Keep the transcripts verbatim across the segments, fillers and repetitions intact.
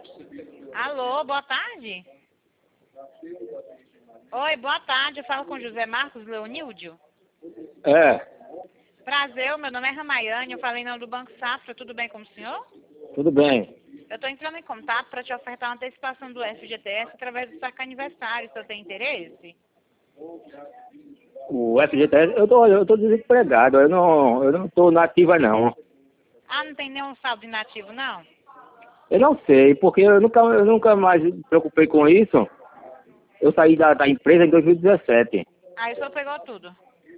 Alô, boa tarde. Oi, boa tarde. Eu falo com José Marcos Leoníldio. É, Prazer, meu nome é Ramayane. Eu falei em nome do Banco Safra. Tudo bem com o senhor? tudo bem. Eu estou entrando em contato para te ofertar uma antecipação do F G T S através do saque aniversário. O senhor tem interesse? O F G T S, eu tô, eu tô desempregado, eu não, eu não tô na ativa não. Ah, não tem nenhum saldo inativo, não? Eu não sei, porque eu nunca, eu nunca mais me preocupei com isso. Eu saí da, da empresa em dois mil e dezessete. Aí o senhor pegou tudo.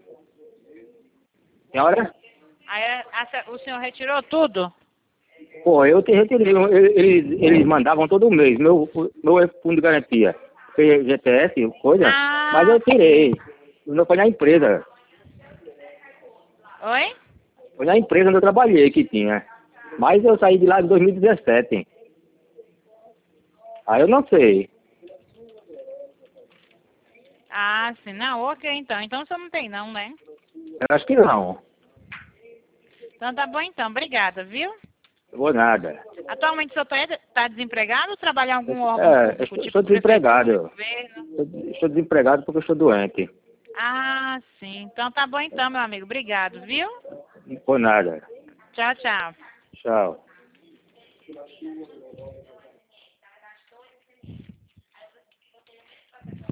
Senhora? Aí a- a- o senhor retirou tudo? Pô, eu te retirei, eu- eles, eles mandavam todo mês, meu, meu fundo de garantia. F G T S, coisa, mas Ah, eu tirei. Não foi na empresa. oi? Foi na empresa onde eu trabalhei que tinha. Mas eu saí de lá em dois mil e dezessete. Aí eu não sei. Ah, sim. Não, ok, então. Então o senhor não tem não, né? Eu acho que não. Então tá bom então. Obrigada, viu? Não vou nada. Atualmente o senhor está desempregado ou trabalha em algum órgão É, eu público, estou, tipo estou desempregado. prefeitura, governo? Estou, estou desempregado porque eu estou doente. Ah, sim. Então tá bom então, meu amigo. Obrigado, viu? Não vou nada. Tchau, tchau. Tchau.